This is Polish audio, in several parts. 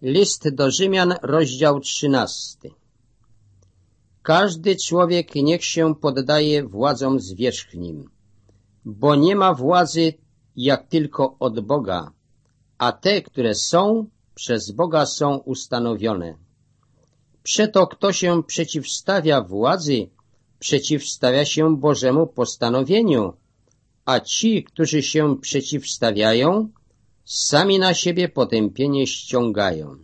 List do Rzymian, rozdział 13. Każdy człowiek niech się poddaje władzom zwierzchnim, bo nie ma władzy jak tylko od Boga, a te, które są, przez Boga są ustanowione. Przeto kto się przeciwstawia władzy, przeciwstawia się Bożemu postanowieniu, a ci, którzy się przeciwstawiają, sami na siebie potępienie ściągają.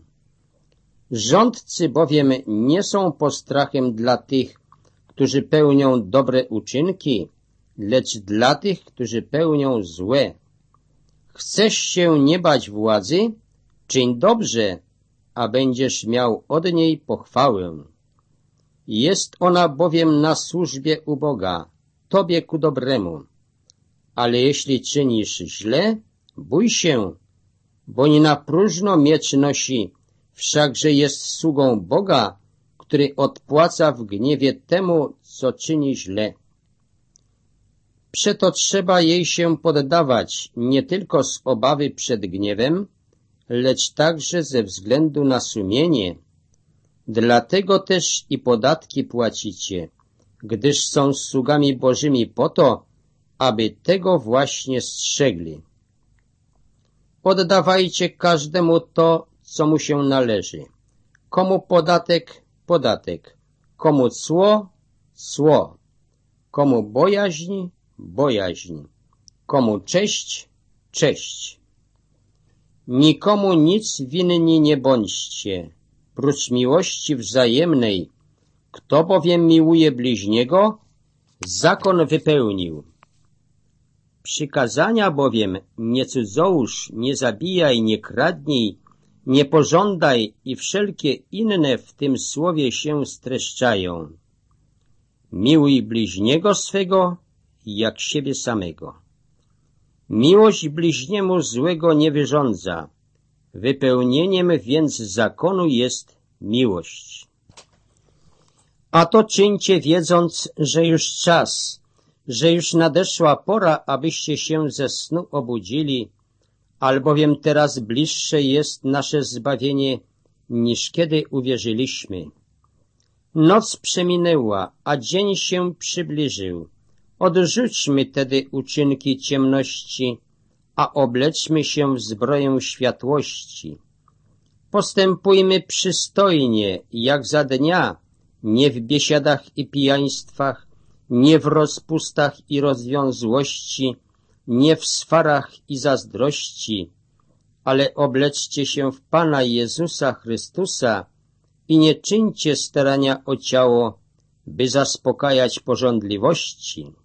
Rządcy bowiem nie są postrachem dla tych, którzy pełnią dobre uczynki, lecz dla tych, którzy pełnią złe. Chcesz się nie bać władzy? Czyń dobrze, a będziesz miał od niej pochwałę. Jest ona bowiem na służbie u Boga, tobie ku dobremu. Ale jeśli czynisz źle, bój się, bo nie na próżno miecz nosi, wszakże jest sługą Boga, który odpłaca w gniewie temu, co czyni źle. Przeto trzeba jej się poddawać nie tylko z obawy przed gniewem, lecz także ze względu na sumienie. Dlatego też i podatki płacicie, gdyż są sługami Bożymi po to, aby tego właśnie strzegli. Oddawajcie każdemu to, co mu się należy. Komu podatek? Podatek. Komu cło? Cło. Komu bojaźń? Bojaźń. Komu cześć? Cześć. Nikomu nic winni nie bądźcie, prócz miłości wzajemnej. Kto bowiem miłuje bliźniego, zakon wypełnił. Przykazania bowiem nie cudzołóż, nie zabijaj, nie kradnij, nie pożądaj i wszelkie inne w tym słowie się streszczają. Miłuj bliźniego swego jak siebie samego. Miłość bliźniemu złego nie wyrządza. Wypełnieniem więc zakonu jest miłość. A to czyńcie wiedząc, że już czas, że już nadeszła pora, abyście się ze snu obudzili, albowiem teraz bliższe jest nasze zbawienie, niż kiedy uwierzyliśmy. Noc przeminęła, a dzień się przybliżył. Odrzućmy tedy uczynki ciemności, a obleczmy się w zbroję światłości. Postępujmy przystojnie, jak za dnia, nie w biesiadach i pijaństwach, nie w rozpustach i rozwiązłości, nie w swarach i zazdrości, ale obleczcie się w Pana Jezusa Chrystusa i nie czyńcie starania o ciało, by zaspokajać pożądliwości,